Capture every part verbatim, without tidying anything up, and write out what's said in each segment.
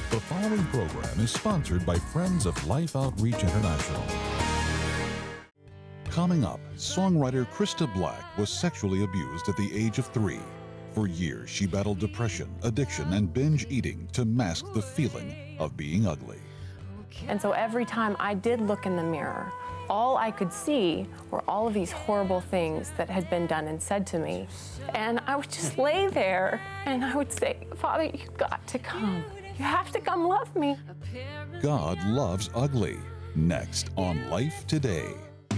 The following program is sponsored by Friends of Life Outreach International. Coming up, songwriter Krista Black was sexually abused at the age of three. For years, she battled depression, addiction, and binge eating to mask the feeling of being ugly. And so every time I did look in the mirror, all I could see were all of these horrible things that had been done and said to me. And I would just lay there and I would say, Father, you've got to come. You have to come love me. God loves ugly. Next on Life Today.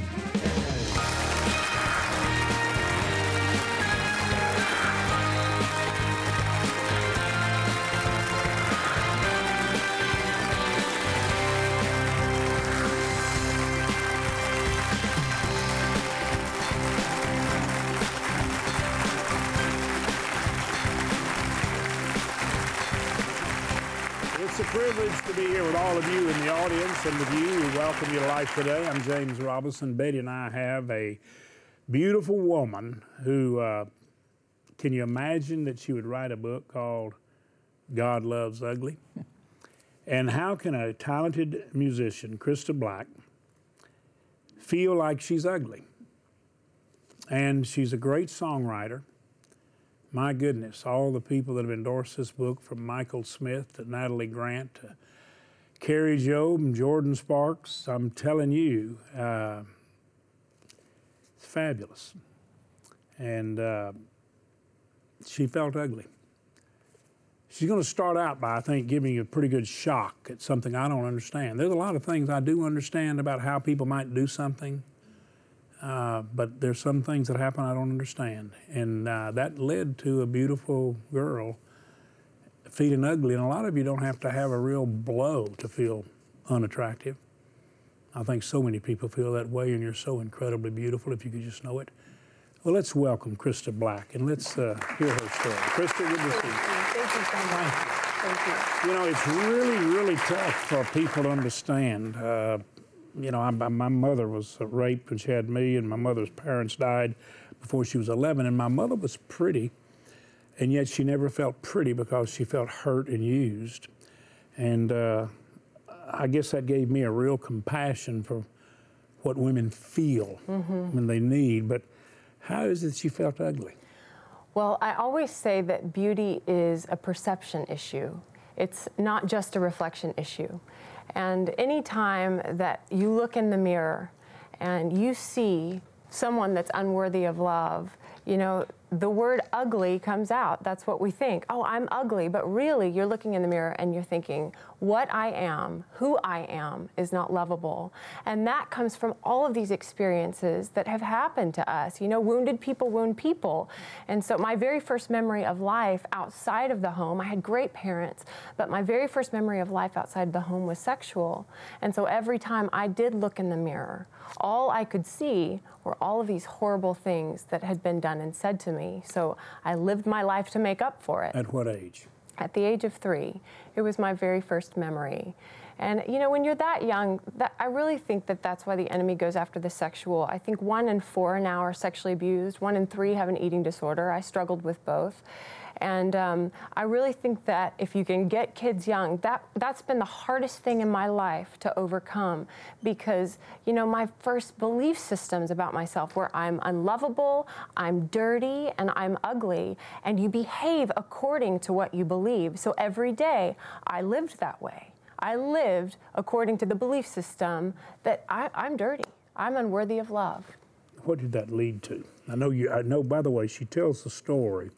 It's a privilege to be here with all of you in the audience and with you. We welcome you to Life Today. I'm James Robinson. Betty and I have a beautiful woman who, uh, can you imagine that she would write a book called God Loves Ugly? And how can a talented musician, Krista Black, feel like she's ugly? And she's a great songwriter. My goodness, all the people that have endorsed this book, from Michael Smith to Natalie Grant to Carrie Job and Jordan Sparks, I'm telling you, uh, it's fabulous. And uh, she felt ugly. She's going to start out by, I think, giving you a pretty good shock at something I don't understand. There's a lot of things I do understand about how people might do something. Uh, but there's some things that happen I don't understand. And uh, that led to a beautiful girl feeling ugly. And a lot of you don't have to have a real blow to feel unattractive. I think so many people feel that way, and you're so incredibly beautiful if you could just know it. Well, let's welcome Krista Black, and let's uh, hear her story. Krista, good to see you. Thank you so much. Thank you. You know, it's really, really tough for people to understand. Uh, You know, I, my mother was raped when she had me, and my mother's parents died before she was eleven, and my mother was pretty, and yet she never felt pretty because she felt hurt and used. And uh, I guess that gave me a real compassion for what women feel mm-hmm. when they need. But how is it she felt ugly? Well, I always say that beauty is a perception issue. It's not just a reflection issue. And any time that you look in the mirror and you see someone that's unworthy of love, you know, the word ugly comes out. That's what we think. Oh, I'm ugly. But really, you're looking in the mirror and you're thinking, what I am, who I am, is not lovable. And that comes from all of these experiences that have happened to us. You know, wounded people wound people. And so my very first memory of life outside of the home, I had great parents, but my very first memory of life outside the home was sexual. And so every time I did look in the mirror, all I could see were all of these horrible things that had been done and said to me. So I lived my life to make up for it. At what age? At the age of three. It was my very first memory. And, you know, when you're that young, that, I really think that that's why the enemy goes after the sexual. I think one in four now are sexually abused. One in three have an eating disorder. I struggled with both. And um, I really think that if you can get kids young, that, that's been the hardest thing in my life to overcome, because, you know, my first belief systems about myself were I'm unlovable, I'm dirty, and I'm ugly, and you behave according to what you believe. So every day I lived that way. I lived according to the belief system that I, I'm dirty, I'm unworthy of love. What did that lead to? I know you, I know, by the way, she tells the story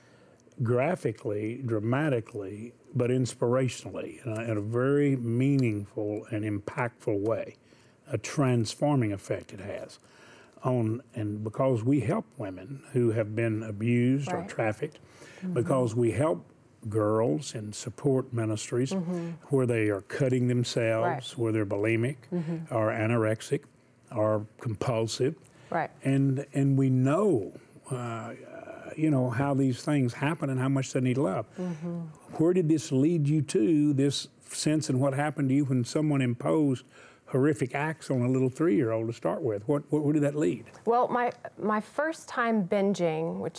graphically, dramatically, but inspirationally, in a, in a very meaningful and impactful way. A transforming effect it has on, and because we help women who have been abused right. or trafficked, mm-hmm. because we help girls in support ministries mm-hmm. where they are cutting themselves, right. where they're bulimic mm-hmm. or anorexic or compulsive, right. and and we know. Uh, you know, how these things happen and how much they need love. Mm-hmm. Where did this lead you to, this sense, and what happened to you when someone imposed horrific acts on a little three-year-old to start with? What, what, where did that lead? Well, my, my first time binging, which is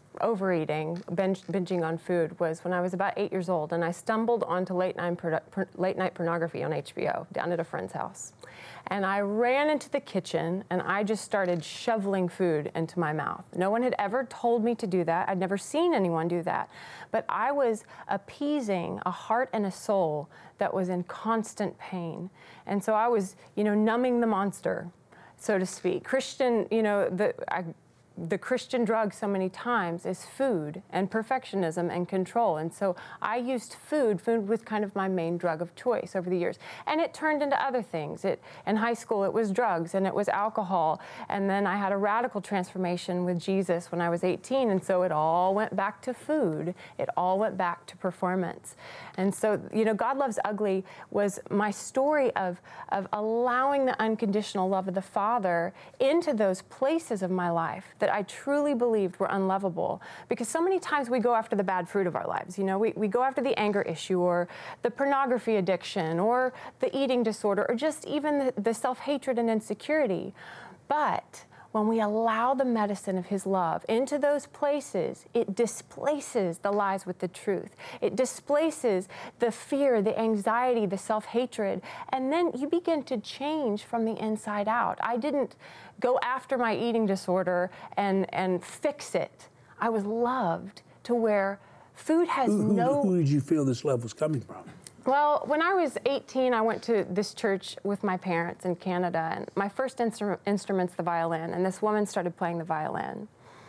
overeating, binge, binging on food, was when I was about eight years old, and I stumbled onto late night, per, late night pornography on H B O down at a friend's house. And I ran into the kitchen, and I just started shoveling food into my mouth. No one had ever told me to do that. I'd never seen anyone do that. But I was appeasing a heart and a soul that was in constant pain. And so I was, you know, numbing the monster, so to speak. Christian, you know, the I, the Christian drug so many times is food and perfectionism and control. And so I used food. Food was kind of my main drug of choice over the years. And it turned into other things. It, in high school, it was drugs and it was alcohol. And then I had a radical transformation with Jesus when I was eighteen. And so it all went back to food. It all went back to performance. And so, you know, God Loves Ugly was my story of, of allowing the unconditional love of the Father into those places of my life that I truly believed were unlovable. Because so many times we go after the bad fruit of our lives. You know, we, we go after the anger issue or the pornography addiction or the eating disorder or just even the, the self-hatred and insecurity. But when we allow the medicine of His love into those places, it displaces the lies with the truth. It displaces the fear, the anxiety, the self-hatred, and then you begin to change from the inside out. I didn't go after my eating disorder and, and fix it. I was loved to where food has who, who, no... Who did you feel this love was coming from? Well, when I was eighteen, I went to this church with my parents in Canada, and my first instru- instrument's the violin, and this woman started playing the violin.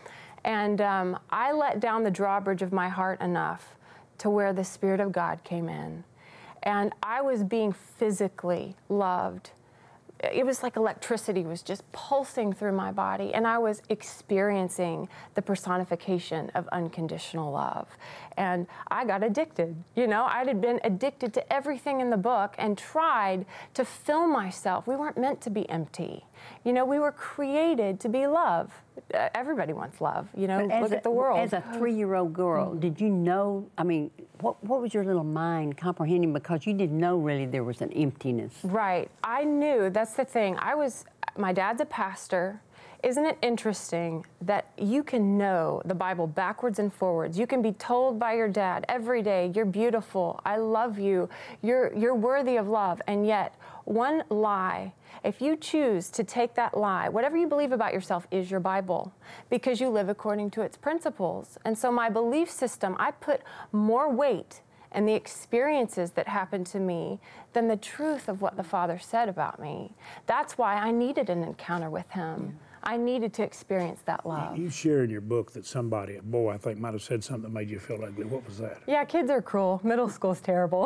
And um, I let down the drawbridge of my heart enough to where the Spirit of God came in. And I was being physically loved. It was like electricity was just pulsing through my body, and I was experiencing the personification of unconditional love. And I got addicted. You know, I had been addicted to everything in the book and tried to fill myself. We weren't meant to be empty. You know, we were created to be love. Uh, everybody wants love, you know, look a, at the world. As a three-year-old girl, did you know, I mean, what, what was your little mind comprehending? Because you didn't know really there was an emptiness. Right. I knew, that's the thing. I was, my dad's a pastor. Isn't it interesting that you can know the Bible backwards and forwards? You can be told by your dad every day, you're beautiful, I love you, you're, you're worthy of love, and yet one lie, if you choose to take that lie, whatever you believe about yourself is your Bible, because you live according to its principles. And so my belief system, I put more weight in the experiences that happened to me than the truth of what the Father said about me. That's why I needed an encounter with Him. Yeah. I needed to experience that love. You share in your book that somebody, a boy, I think, might have said something that made you feel ugly. What was that? Yeah, kids are cruel. Middle school's terrible.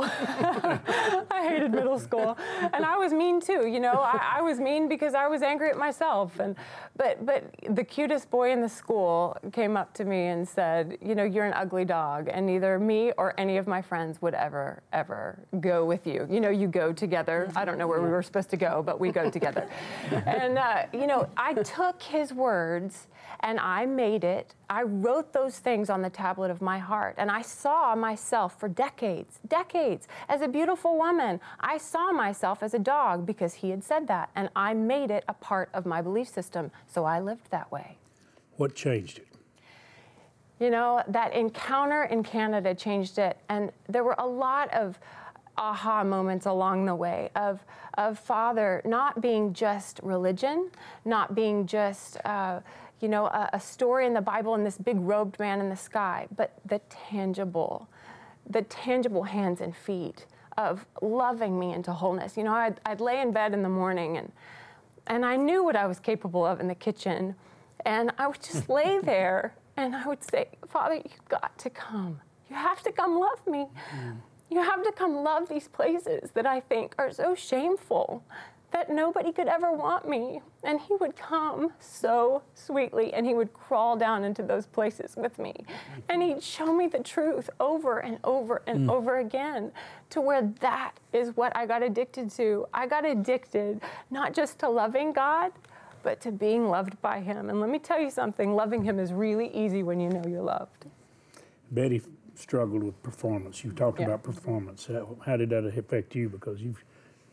I hated middle school. And I was mean too, you know. I, I was mean because I was angry at myself. And but but the cutest boy in the school came up to me and said, you know, you're an ugly dog, and neither me or any of my friends would ever, ever go with you. You know, you go together. I don't know where we were supposed to go, but we go together. And, uh, you know, I took took his words and I made it. I wrote those things on the tablet of my heart, and I saw myself for decades, decades, as a beautiful woman. I saw myself as a dog because he had said that, and I made it a part of my belief system, so I lived that way. What changed it? You know, that encounter in Canada changed it, and there were a lot of aha moments along the way of, of Father not being just religion, not being just, uh, you know, a, a story in the Bible and this big robed man in the sky, but the tangible, the tangible hands and feet of loving me into wholeness. You know, I'd, I'd lay in bed in the morning and, and I knew what I was capable of in the kitchen, and I would just lay there and I would say, Father, you've got to come. You have to come love me. Mm. You have to come love these places that I think are so shameful that nobody could ever want me. And he would come so sweetly, and he would crawl down into those places with me. And he'd show me the truth over and over and mm. over again, to where that is what I got addicted to. I got addicted not just to loving God, but to being loved by Him. And let me tell you something, loving Him is really easy when you know you're loved. Betty struggled with performance. You talked yeah. about performance. How, how did that affect you? Because you've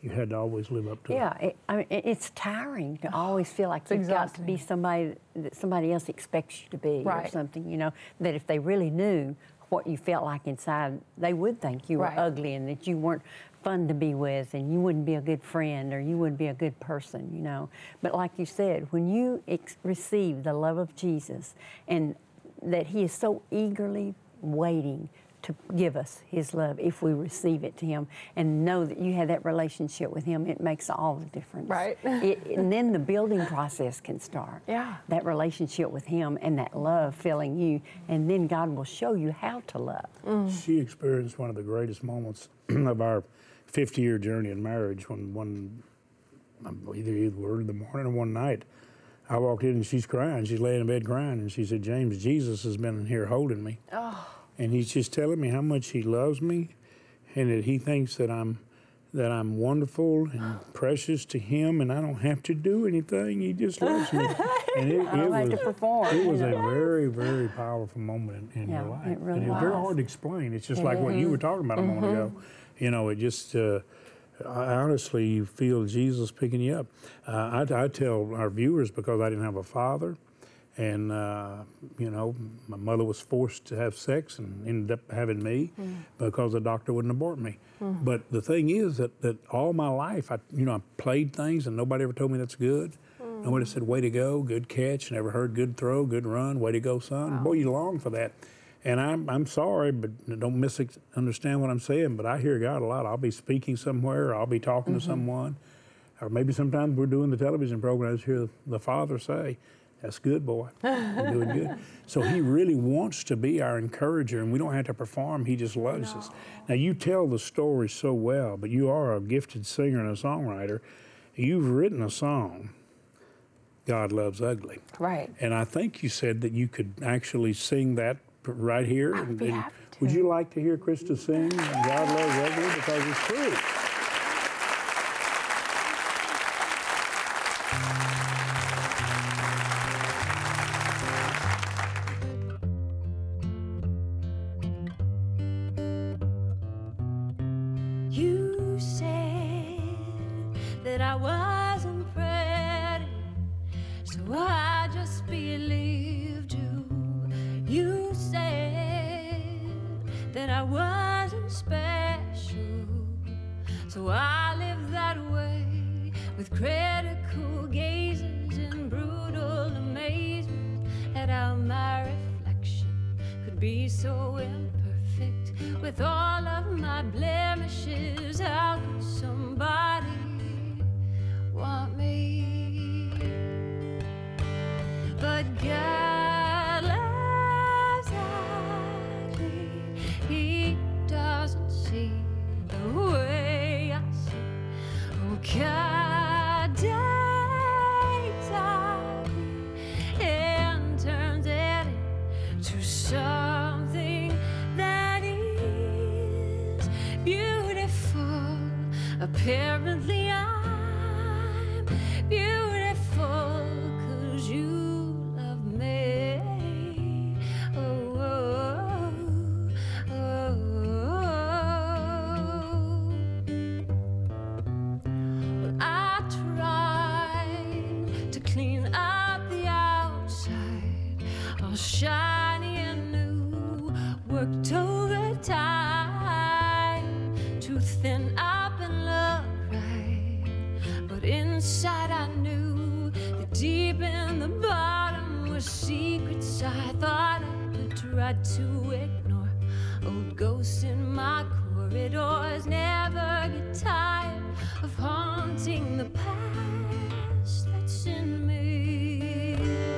You had to always live up to it. Yeah, it, I mean, it- it's tiring to always feel like you've got to be exhausting. somebody that somebody else expects you to be, or Right. something. You know, that if they really knew what you felt like inside, they would think you were Right. ugly and that you weren't fun to be with, and you wouldn't be a good friend, or you wouldn't be a good person. You know, but like you said, when you ex- receive the love of Jesus, and that He is so eagerly waiting to give us His love if we receive it to Him and know that you have that relationship with Him, it makes all the difference. Right. It, and then the building process can start. Yeah. That relationship with Him and that love filling you, and then God will show you how to love. She experienced one of the greatest moments of our fifty-year journey in marriage when one, either either word in the morning or one night, I walked in and she's crying. She's laying in bed crying, and she said, "James, Jesus has been in here holding me." Oh. And he's just telling me how much he loves me, and that he thinks that I'm that I'm wonderful and precious to him, and I don't have to do anything. He just loves me. And it, I don't it have was to perform. it was you a know. very, very powerful moment in, in Yeah, your life. it really and it's very was. hard to explain. It's just It like what you is. were talking about a moment ago. You know, it just uh, I honestly you feel Jesus picking you up. Uh, I, I tell our viewers, because I didn't have a father. And, uh, you know, my mother was forced to have sex and ended up having me mm. because the doctor wouldn't abort me. Mm. But the thing is that, that all my life, I, you know, I played things and nobody ever told me that's good. Mm. Nobody said, way to go, good catch. Never heard good throw, good run, way to go, son. Wow. Boy, you long for that. And I'm, I'm sorry, but don't misunderstand what I'm saying, but I hear God a lot. I'll be speaking somewhere, or I'll be talking mm-hmm. to someone, or maybe sometimes we're doing the television program, I just hear the Father say, "That's good, boy. You're doing good." So he really wants to be our encourager, and we don't have to perform. He just loves no. us. Now, you tell the story so well, but you are a gifted singer and a songwriter. You've written a song, God Loves Ugly. Right. And I think you said that you could actually sing that right here. I would and, be and happy to. Would you like to hear Krista sing God Loves Ugly? Because it's true. You said that I wasn't pretty, so I just believed you. You said that I wasn't special, so I lived that way with critical gazes and brutal amazement at how my reflection could be so imperfect. With all of my blemishes, how could somebody want me? But God loves ugly. He doesn't see the way I see. Oh, God takes ugly and turns it into something that is beautiful. Apparently I'm beautiful 'cause you love me. Oh, oh, oh, oh. Well, I tried to clean up the outside, all shiny and new, worked overtime to thin up and look right, but inside I knew that deep in the bottom were secrets I thought I would try to ignore. Old ghosts in my corridors never get tired of haunting the past that's in me.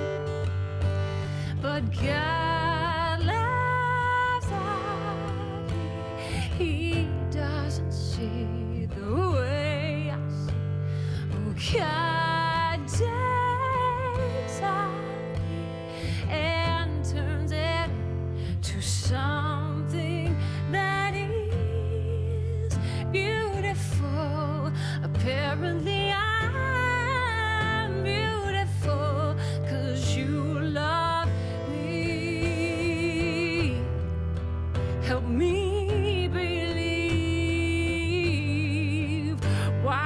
But God loves ugly. He doesn't see the way I see. Oh, God takes ugly and turns it to something that is beautiful. Apparently I'm beautiful 'cause you love me. Help me believe. Why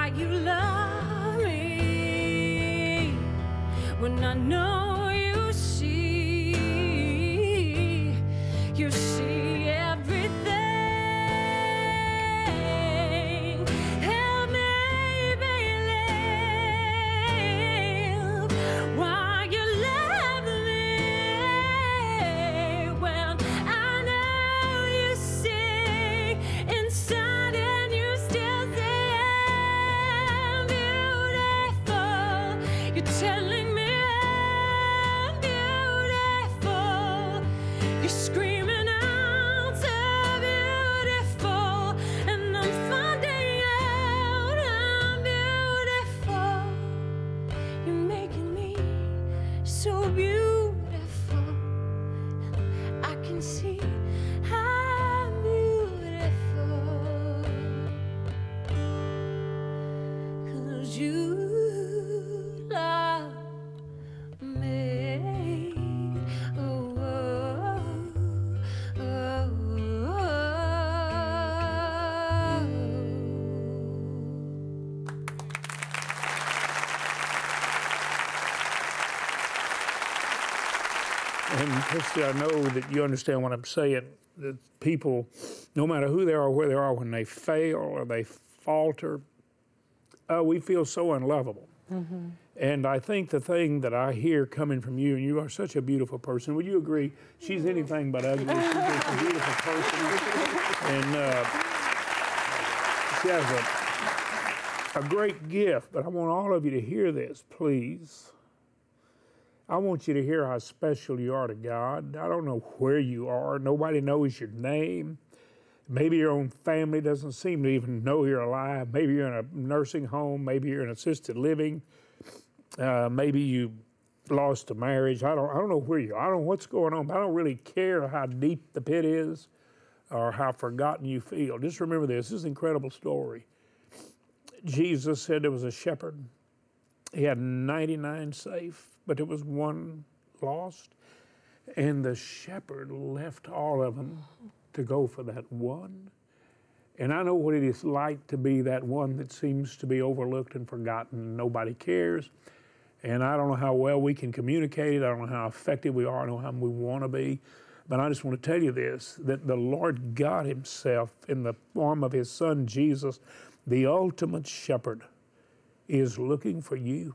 so beautiful. I can see how beautiful, 'cause you love me. Oh, oh, oh, oh. And Christy, I know that you understand what I'm saying, that people, no matter who they are or where they are, when they fail or they falter, uh, we feel so unlovable. Mm-hmm. And I think the thing that I hear coming from you, and you are such a beautiful person, would you agree? She's anything but ugly. She's just a beautiful person. And uh, she has a, a great gift, but I want all of you to hear this, please. I want you to hear how special you are to God. I don't know where you are. Nobody knows your name. Maybe your own family doesn't seem to even know you're alive. Maybe you're in a nursing home. Maybe you're in assisted living. Uh, maybe you lost a marriage. I don't, I don't know where you are. I don't know what's going on, but I don't really care how deep the pit is or how forgotten you feel. Just remember this. This is an incredible story. Jesus said there was a shepherd. He had ninety-nine safe, but there was one lost. And the shepherd left all of them to go for that one. And I know what it is like to be that one that seems to be overlooked and forgotten. Nobody cares. And I don't know how well we can communicate it. I don't know how effective we are. I don't know how we want to be. But I just want to tell you this, that the Lord God himself, in the form of his son Jesus, the ultimate shepherd, is looking for you.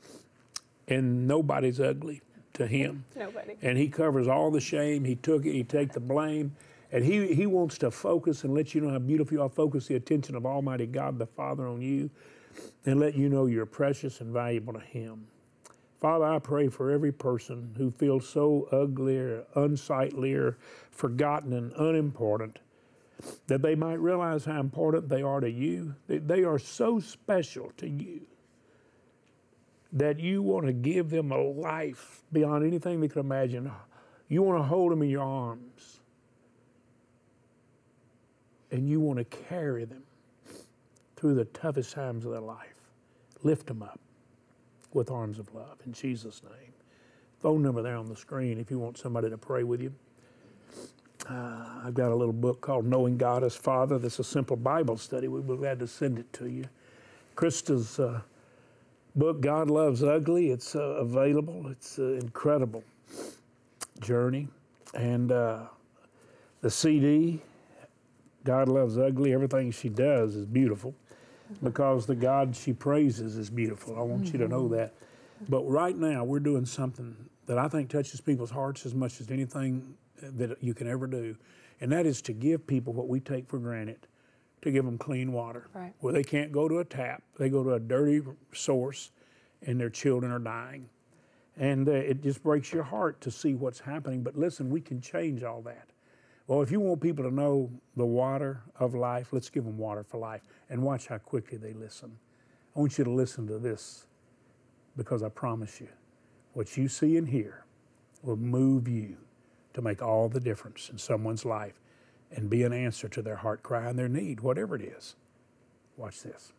And nobody's ugly to him. Nobody. And he covers all the shame. He took it. He takes the blame. And he, he wants to focus and let you know how beautiful you are. Focus the attention of Almighty God the Father on you and let you know you're precious and valuable to him. Father, I pray for every person who feels so ugly or unsightly or forgotten and unimportant, that they might realize how important they are to you. They, they are so special to you that you want to give them a life beyond anything they could imagine. You want to hold them in your arms. And you want to carry them through the toughest times of their life. Lift them up with arms of love in Jesus' name. Phone number there on the screen if you want somebody to pray with you. Uh, I've got a little book called Knowing God as Father. That's a simple Bible study. We'd be glad to send it to you. Krista's uh, book, God Loves Ugly, it's uh, available. It's an incredible journey. And uh, the C D, God Loves Ugly, everything she does is beautiful because the God she praises is beautiful. I want mm-hmm. you to know that. But right now, we're doing something that I think touches people's hearts as much as anything that you can ever do, and that is to give people what we take for granted, to give them clean water. Right. Where they can't go to a tap, they go to a dirty source, and their children are dying. And uh, it just breaks your heart to see what's happening, but listen, we can change all that. Well, if you want people to know the water of life, let's give them water for life, and watch how quickly they listen. I want you to listen to this, because I promise you, what you see and hear will move you to make all the difference in someone's life and be an answer to their heart cry and their need, whatever it is. Watch this.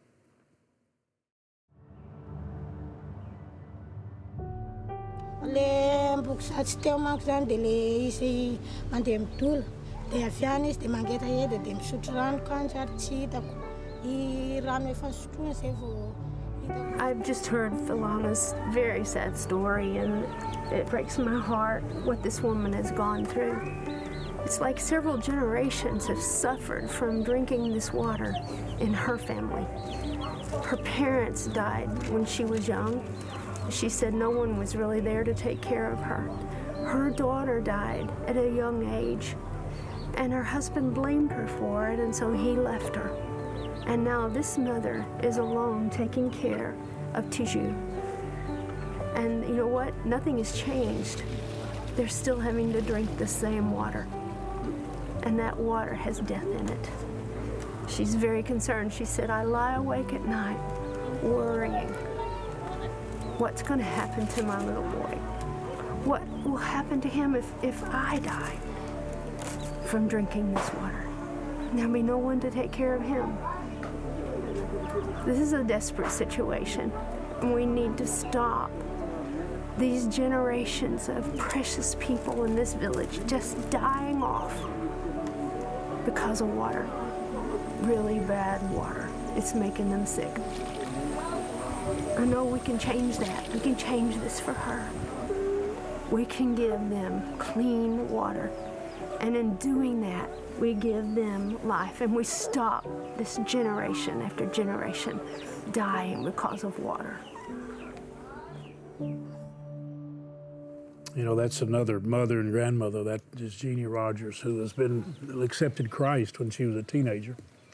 Le mbok'zatsy teo manko zany dia le izy mandeha midola dia avy any izy dia mangeta edy dia misotro rano kanja ary tsy hitako i rano efa sotroina izay vao hitako. I've just heard Philana's very sad story, and it breaks my heart what this woman has gone through. It's like several generations have suffered from drinking this water in her family. Her parents died when she was young. She said no one was really there to take care of her. Her daughter died at a young age, and her husband blamed her for it, and so he left her. And now this mother is alone taking care of Tiju. And you know what? Nothing has changed. They're still having to drink the same water. And that water has death in it. She's very concerned. She said, I lie awake at night worrying what's going to happen to my little boy. What will happen to him if, if I die from drinking this water? There'll be no one to take care of him. This is a desperate situation, and we need to stop these generations of precious people in this village just dying off because of water. Really bad water. It's making them sick. I know we can change that. We can change this for her. We can give them clean water. And in doing that, we give them life, and we stop this generation after generation dying because of water. You know, that's another mother and grandmother. That is Jeannie Rogers, who has been accepted Christ when she was a teenager.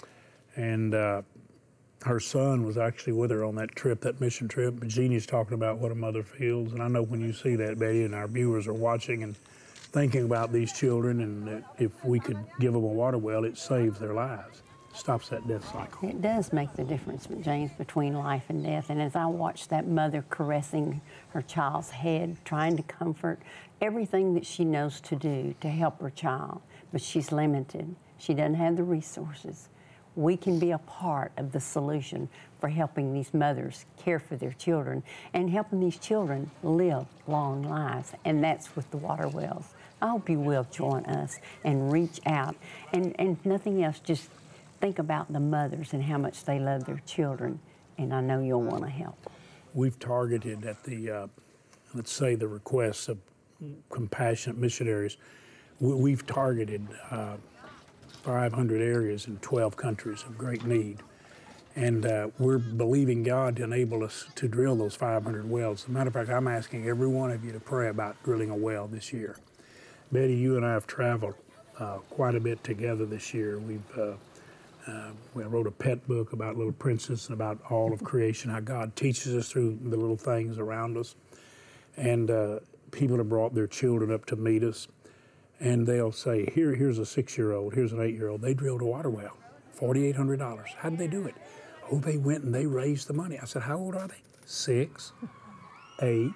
And uh, her son was actually with her on that trip, that mission trip. But Jeannie's talking about what a mother feels. And I know when you see that, Betty, and our viewers are watching and thinking about these children, and that if we could give them a water well, it saves their lives, stops that death cycle. It does make the difference, James, between life and death. And as I watched that mother caressing her child's head, trying to comfort, everything that she knows to do to help her child, but she's limited. She doesn't have the resources. We can be a part of the solution for helping these mothers care for their children and helping these children live long lives, and that's with the water wells. I hope you will join us and reach out, and, and nothing else, just think about the mothers and how much they love their children, and I know you'll want to help. We've targeted at the, uh, let's say, the requests of compassionate missionaries, we, we've targeted uh, five hundred areas in twelve countries of great need. And uh, we're believing God to enable us to drill those five hundred wells. As a matter of fact, I'm asking every one of you to pray about drilling a well this year. Betty, you and I have traveled uh, quite a bit together this year. We've uh, uh, we wrote a pet book about Little Princess and about all of creation, how God teaches us through the little things around us. And uh, people have brought their children up to meet us. And they'll say, Here, here's a six-year-old, here's an eight-year-old. They drilled a water well, forty-eight hundred dollars. How did they do it? Oh, they went and they raised the money. I said, how old are they? Six, eight,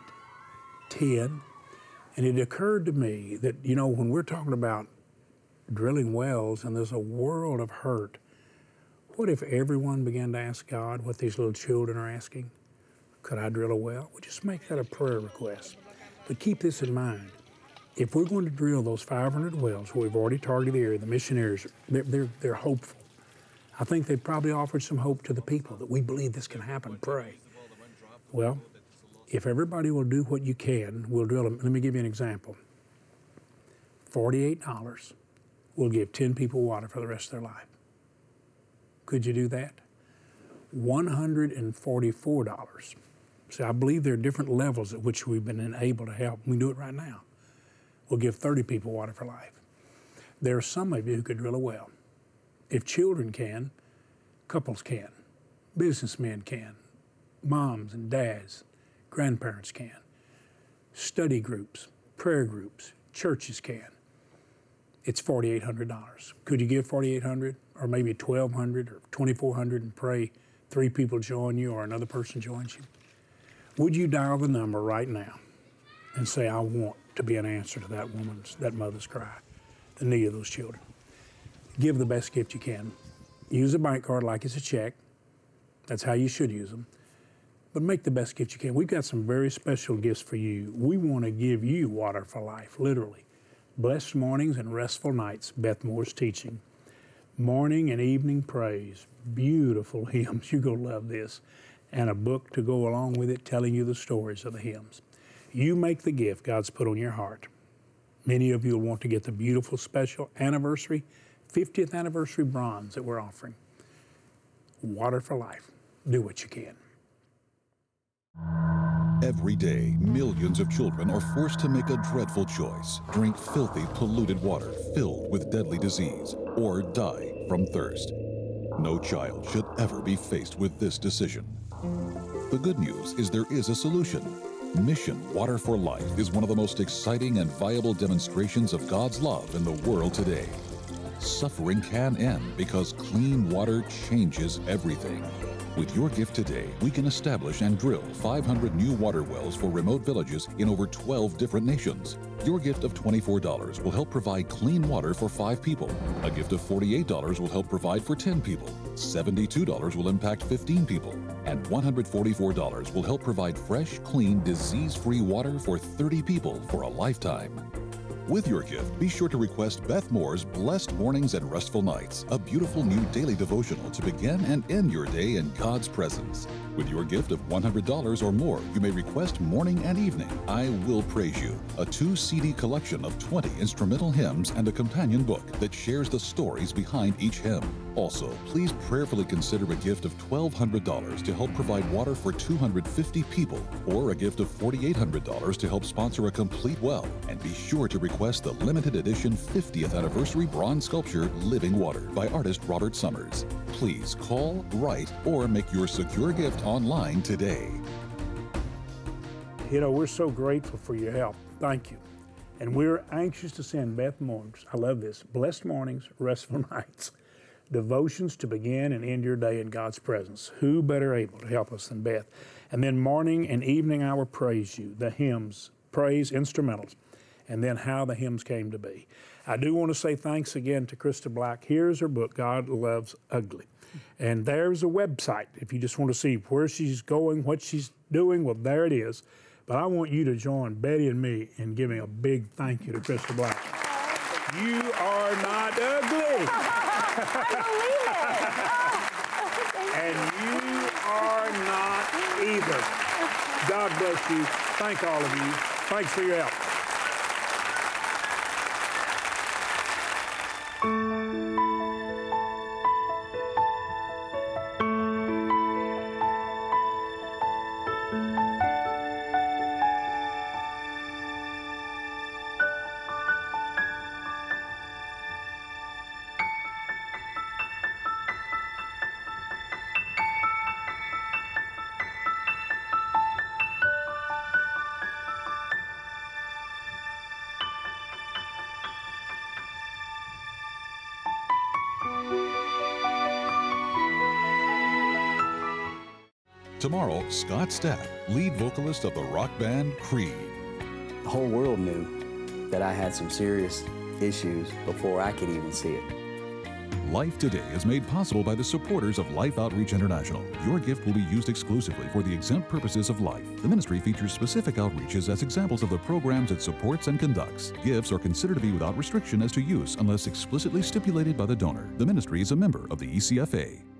ten. And it occurred to me that, you know, when we're talking about drilling wells and there's a world of hurt, what if everyone began to ask God what these little children are asking? Could I drill a well? We'll just make that a prayer request. But keep this in mind. If we're going to drill those five hundred wells, where we've already targeted the area, the missionaries, they're, they're, they're hopeful. I think they've probably offered some hope to the people that we believe this can happen. Pray. Well, if everybody will do what you can, we'll drill them. Let me give you an example. forty-eight dollars will give ten people water for the rest of their life. Could you do that? one hundred forty-four dollars. See, I believe there are different levels at which we've been able to help. We can do it right now. We'll give thirty people water for life. There are some of you who could drill a well. If children can, couples can, businessmen can, moms and dads, grandparents can, study groups, prayer groups, churches can. It's forty-eight hundred dollars. Could you give forty-eight hundred dollars or maybe twelve hundred dollars or twenty-four hundred dollars and pray three people join you or another person joins you? Would you dial the number right now and say, I want to be an answer to that woman's, that mother's cry, the need of those children? Give the best gift you can. Use a bank card like it's a check. That's how you should use them. But make the best gift you can. We've got some very special gifts for you. We want to give you water for life, literally. Blessed mornings and restful nights, Beth Moore's teaching. Morning and evening praise, beautiful hymns. You're going to love this. And a book to go along with it telling you the stories of the hymns. You make the gift God's put on your heart. Many of you will want to get the beautiful special anniversary, fiftieth anniversary bronze that we're offering. Water for life. Do what you can. Every day, millions of children are forced to make a dreadful choice: drink filthy, polluted water filled with deadly disease, or die from thirst. No child should ever be faced with this decision. The good news is there is a solution. Mission Water for Life is one of the most exciting and viable demonstrations of God's love in the world today. Suffering can end because clean water changes everything. With your gift today, we can establish and drill five hundred new water wells for remote villages in over twelve different nations. Your gift of twenty-four dollars will help provide clean water for five people. A gift of forty-eight dollars will help provide for ten people. seventy-two dollars will impact fifteen people. And one hundred forty-four dollars will help provide fresh, clean, disease-free water for thirty people for a lifetime. With your gift, be sure to request Beth Moore's Blessed Mornings and Restful Nights, a beautiful new daily devotional to begin and end your day in God's presence. With your gift of one hundred dollars or more, you may request Morning and Evening, I Will Praise You, a two C D collection of twenty instrumental hymns and a companion book that shares the stories behind each hymn. Also, please prayerfully consider a gift of twelve hundred dollars to help provide water for two hundred fifty people, or a gift of forty-eight hundred dollars to help sponsor a complete well. And be sure to request the limited edition fiftieth anniversary bronze sculpture Living Water by artist Robert Summers. Please call, write, or make your secure gift online today. You know, we're so grateful for your help. Thank you. And we're anxious to send Beth Moore's, I love this, Blessed Mornings, Restful Nights, devotions to begin and end your day in God's presence. Who better able to help us than Beth? And then Morning and Evening Hour Praise You, the hymns, praise instrumentals, and then how the hymns came to be. I do want to say thanks again to Krista Black. Here's her book, God Loves Ugly. And there's a website. If you just want to see where she's going, what she's doing, well, there it is. But I want you to join Betty and me in giving a big thank you to Krista Black. You are not ugly. I believe it. And you are not either. God bless you. Thank all of you. Thanks for your help. Tomorrow, Scott Stapp, lead vocalist of the rock band Creed. The whole world knew that I had some serious issues before I could even see it. Life Today is made possible by the supporters of Life Outreach International. Your gift will be used exclusively for the exempt purposes of life. The ministry features specific outreaches as examples of the programs it supports and conducts. Gifts are considered to be without restriction as to use unless explicitly stipulated by the donor. The ministry is a member of the E C F A.